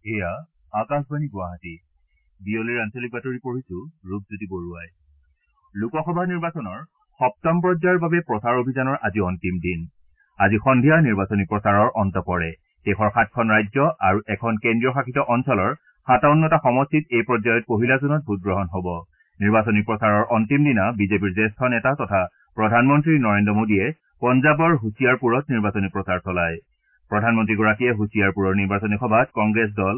এয়া আকাশবাণী গুৱাহাটী বিয়লিৰ আঞ্চলিক বাতৰি পঢ়িছো ৰূপজ্যোতি বৰুৱাই। লোকসভা নিৰ্বাচনৰ সপ্তম পৰ্যায়ৰ বাবে প্ৰচাৰ অভিযানৰ আজি অন্তিম দিন। আজি সন্ধিয়া নিৰ্বাচনী প্ৰচাৰৰ অন্ত পৰে। দেশৰ 7খন ৰাজ্য আৰু এখন কেন্দ্ৰীয় শাসিত অঞ্চলৰ 57টা সমষ্টিত এই পৰ্যায়ত পহিলা জুনত ভোটগ্ৰহণ হ'ব। নিৰ্বাচনী প্ৰচাৰৰ অন্তিম দিনা বিজেপিৰ জ্যেষ্ঠ নেতা তথা প্ৰধানমন্ত্ৰী নৰেন্দ্ৰ মোদীয়ে পঞ্জাৱৰ হুছিয়াৰপুৰত নিৰ্বাচনী প্ৰচাৰ চলায়। প্ৰধানমন্ত্ৰীগৰাকীয়ে হুছিয়াৰপুৰৰ নিৰ্বাচনী সভাত কংগ্ৰেছ দল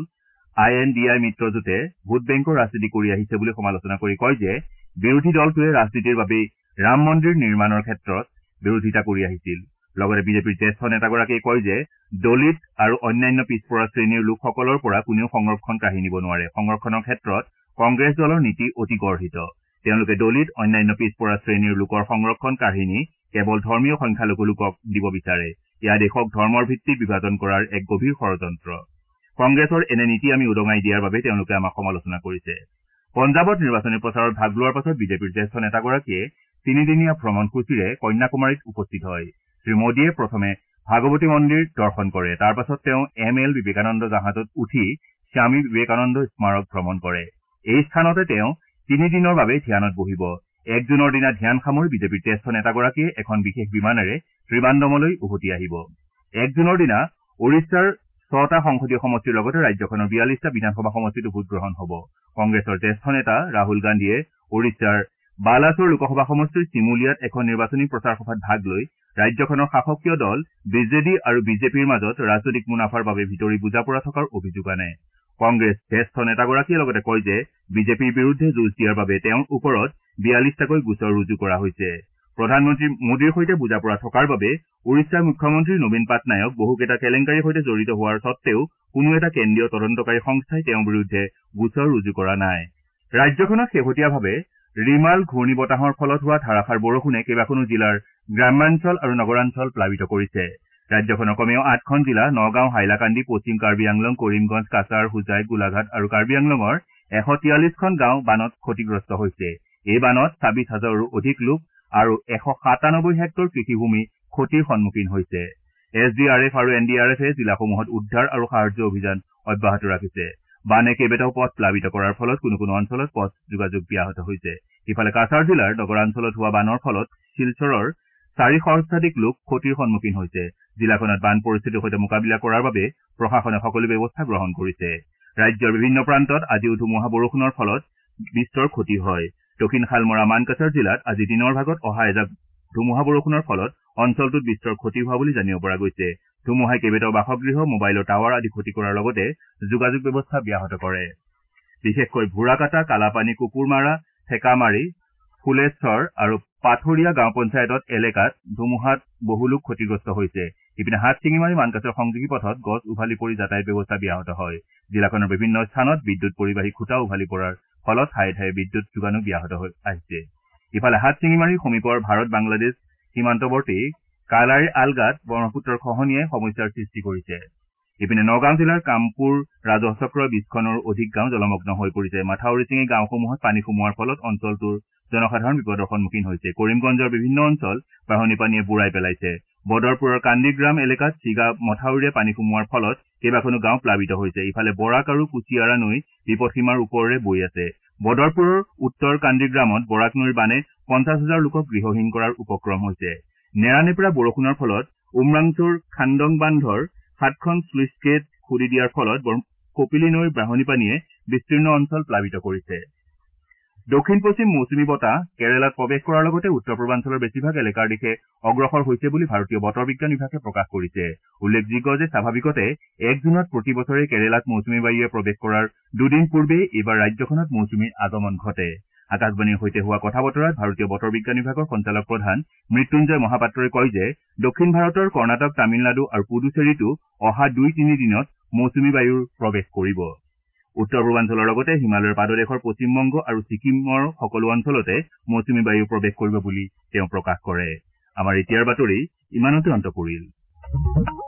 INDI মিত্ৰজোঁটে ভোট বেংকৰ ৰাজনীতি কৰি আহিছে বুলি সমালোচনা কৰি কয় যে বিৰোধী দলটোৱে ৰাজনীতিৰ বাবেই ৰাম মন্দিৰ নিৰ্মাণৰ ক্ষেত্ৰত বিৰোধিতা কৰি আহিছিল। লগতে বিজেপিৰ জ্যেষ্ঠ নেতাগৰাকীয়ে কয় যে দলিত আৰু অন্যান্য পিছপৰা শ্ৰেণীৰ লোকসকলৰ পৰা কোনেও সংৰক্ষণ কাঢ়ি নিব নোৱাৰে। সংৰক্ষণৰ ক্ষেত্ৰত কংগ্ৰেছ দলৰ নীতি অতি গৰ্হিত। তেওঁলোকে দলিত অন্যান্য পিছপৰা শ্ৰেণীৰ লোকৰ সংৰক্ষণ কাঢ়ি নি কেৱল ধৰ্মীয় সংখ্যালঘু লোকক দিব বিচাৰে। এয়া দেশক ধৰ্মৰ ভিত্তিত বিভাজন কৰাৰ এক গভীৰ ষড়যন্ত্ৰ। কংগ্ৰেছৰ এনে নীতি আমি উদঙাই দিয়াৰ বাবে তেওঁলোকে আমাক সমালোচনা কৰিছে। পঞ্জাৱত নিৰ্বাচনী প্ৰচাৰত ভাগ লোৱাৰ পাছত বিজেপিৰ জ্যেষ্ঠ নেতাগৰাকীয়ে তিনিদিনীয়া ভ্ৰমণসূচীৰে কন্যাকুমাৰীত উপস্থিত হয়। শ্ৰীমোদীয়ে প্ৰথমে ভাগৱতী মন্দিৰ দৰ্শন কৰে। তাৰ পাছত তেওঁ ML বিবেকানন্দ জাহাজত উঠি স্বামী বিবেকানন্দ স্মাৰক ভ্ৰমণ কৰে। এই স্থানতে তেওঁ 3 দিনৰ বাবে ধ্যানত বহিব। 1 জুনৰ দিনা ধ্যান সামৰি বিজেপিৰ জ্যেষ্ঠ নেতাগৰাকীয়ে এখন বিশেষ বিমানেৰে ত্ৰিবান্দমলৈ উভতি আহিব। 1 জুনৰ দিনা ওড়িশাৰ 6টা সংসদীয় সমষ্টিৰ লগতে ৰাজ্যখনৰ 42টা বিধানসভা সমষ্টিতো ভোটগ্ৰহণ হ'ব। কংগ্ৰেছৰ জ্যেষ্ঠ নেতা ৰাহুল গান্ধীয়ে ওড়িশাৰ বালাছোৰ লোকসভা সমষ্টিৰ চিমুলিয়াত এখন নিৰ্বাচনী প্ৰচাৰ সভাত ভাগ লৈ ৰাজ্যখনৰ শাসকীয় দল BJD আৰু বিজেপিৰ মাজত ৰাজনৈতিক মুনাফাৰ বাবে ভিতৰি বুজাপৰা থকাৰ অভিযোগ আনে। কংগ্ৰেছ জ্যেষ্ঠ নেতাগৰাকীয়ে লগতে কয় যে বিজেপিৰ বিৰুদ্ধে যুঁজ দিয়াৰ বাবে তেওঁৰ ওপৰত 42টাকৈ গোচৰ ৰুজু কৰা হৈছে। প্ৰধানমন্ত্ৰী মোদীৰ সৈতে বুজাপৰা থকাৰ বাবে ওড়িশাৰ মুখ্যমন্ত্ৰী নবীন পাটনায়ক বহুকেইটা কেলেংকাৰীৰ সৈতে জড়িত হোৱাৰ স্বত্তেও কোনো এটা কেন্দ্ৰীয় তদন্তকাৰী সংস্থাই তেওঁৰ বিৰুদ্ধে গোচৰ ৰুজু কৰা নাই। ৰাজ্যখনত শেহতীয়াভাৱে ৰিমাল ঘূৰ্ণী বতাহৰ ফলত হোৱা ধাৰাসাৰ বৰষুণে কেইবাখনো জিলাৰ গ্ৰাম্যাঞ্চল আৰু নগৰাঞ্চল প্লাবিত কৰিছে। ৰাজ্যখনৰ কমেও 8খন জিলা নগাঁও, হাইলাকান্দি, পশ্চিম কাৰ্বি আংলং, কৰিমগঞ্জ, কাছাৰ, হোজাই, গোলাঘাট আৰু কাৰ্বি আংলঙৰ 143খন গাঁও বানত ক্ষতিগ্ৰস্ত হৈছে। এই বানত 26,000ৰো অধিক লোক আৰু 197 হেক্টৰ কৃষিভূমি ক্ষতিৰ সন্মুখীন হৈছে। SDRF আৰু NDRFে জিলাসমূহত উদ্ধাৰ আৰু সাহায্য অভিযান অব্যাহত ৰাখিছে। বানে কেইবাটাও পথ প্লাবিত কৰাৰ ফলত কোনো কোনো অঞ্চলত পথ যোগাযোগ ব্যাহত হৈছে। ইফালে কাছাৰ জিলাৰ নগৰাঞ্চলত হোৱা বানৰ ফলত শিলচৰৰ 4 সহস্ৰাধিক লোক ক্ষতিৰ সন্মুখীন হৈছে। জিলাখনত বান পৰিস্থিতিৰ সৈতে মোকাবিলা কৰাৰ বাবে প্ৰশাসনে সকলো ব্যৱস্থা গ্ৰহণ কৰিছে। ৰাজ্যৰ বিভিন্ন প্ৰান্তত আজিও ধুমুহা বৰষুণৰ ফলত বিস্তৰ ক্ষতি হয়। দক্ষিণ শালমৰা মানকাছাৰ জিলাত আজি দিনৰ ভাগত অহা এজাক ধুমুহা বৰষুণৰ ফলত অঞ্চলটোত বিস্তৰ ক্ষতি হোৱা বুলি জানিব পৰা গৈছে। ধুমুহাই কেইবাটাও বাসগৃহ, মোবাইলৰ টাৱাৰ আদি ক্ষতি কৰাৰ লগতে যোগাযোগ ব্যৱস্থা ব্যাহত কৰে। বিশেষকৈ ভোৰাকাটা, কালাপানী, কুকুৰমাৰা, ঠেকামাৰী, ফুলেশ্বৰ আৰু পাথৰীয়া গাঁও পঞ্চায়ত এলেকাত ধুমুহাত বহু লোক ক্ষতিগ্ৰস্ত হৈছে। ইপিনে হাটশিঙিমাৰী মানকাছৰ সংযোগী পথত গছ উভালি পৰি যাতায়াত ব্যৱস্থা ব্যাহত হয়। জিলাখনৰ বিভিন্ন স্থানত বিদ্যুৎ পৰিবাহী খুঁটা উভালি পৰাৰ ফলত ঠায়ে ঠায়ে বিদ্যুৎ যোগানো ব্যাহত হৈ আহিছে। ইফালে হাটশিঙিমাৰীৰ সমীপৰ ভাৰত-বাংলাদেশ সীমান্তৱৰ্তী কালাইৰ আলগাত ব্ৰহ্মপুত্ৰৰ খহনীয়াই সমস্যাৰ সৃষ্টি কৰিছে। ইপিনে নগাঁও জিলাৰ কামপুৰ ৰাজহ চক্ৰৰ 20খনৰো অধিক গাঁও জলমগ্ন হৈ পৰিছে। মাথাউৰি ছিঙি গাঁওসমূহত পানী সোমোৱাৰ ফলত অঞ্চলটোৰ জনসাধাৰণ বিপদৰ সন্মুখীন হৈছে। কৰিমগঞ্জৰ বিভিন্ন অঞ্চল বাঢ়নী পানীয়ে বুৰাই পেলাইছে। বদৰপুৰৰ কান্দিগ্ৰাম এলেকাত ছিগা মথাউৰিয়ে পানী সোমোৱাৰ ফলত কেইবাখনো গাঁও প্লাবিত হৈছে। ইফালে বৰাক আৰু কুচিয়াৰা নৈ বিপদসীমাৰ ওপৰেৰে বৈ আছে। বদৰপুৰৰ উত্তৰ কান্দিগ্ৰামত বৰাক নৈৰ বানে 50,000 লোকক গৃহহীন কৰাৰ উপক্ৰম হৈছে। নেৰানেপেৰা বৰষুণৰ ফলত উমৰাংচুৰ খান্দং বান্ধৰ 7খন শ্লুইচ গেট খুলি দিয়াৰ ফলত কপিলী নৈৰ বাঢ়নী পানীয়ে বিস্তীৰ্ণ অঞ্চল প্লাবিত কৰিছে। দক্ষিণ-পশ্চিম মৌচুমী বতাহ কেৰালাত প্ৰৱেশ কৰাৰ লগতে উত্তৰ পূৰ্বাঞ্চলৰ বেছিভাগ এলেকাৰ দিশে অগ্ৰসৰ হৈছে বুলি ভাৰতীয় বতৰ বিজ্ঞান বিভাগে প্ৰকাশ কৰিছে। উল্লেখযোগ্য যে স্বাভাৱিকতে 1 জুনত প্ৰতি বছৰে কেৰালাত মৌচুমী বায়ুৱে প্ৰৱেশ কৰাৰ দুদিন পূৰ্বেই এইবাৰ ৰাজ্যখনত মৌচুমীৰ আগমন ঘটে। আকাশবাণীৰ সৈতে হোৱা কথা বতৰাত ভাৰতীয় বতৰ বিজ্ঞান বিভাগৰ সঞ্চালক প্ৰধান মৃত্যুঞ্জয় মহাপাত্ৰই কয় যে দক্ষিণ ভাৰতৰ কৰ্ণাটক, তামিলনাডু আৰু পুডুচেৰীতো অহা 2-3 দিনত মৌচুমী বায়ুৰ প্ৰৱেশ কৰিব। উত্তৰ পূৰ্বাঞ্চলৰ লগতে হিমালয়ৰ পাদদেশৰ পশ্চিমবংগ আৰু ছিকিমৰ সকলো অঞ্চলতে মৌচুমী বায়ু প্ৰৱেশ কৰিব বুলি তেওঁ প্ৰকাশ কৰে। আমাৰ এতিয়াৰ বাতৰি ইমানতে অন্ত পৰিল।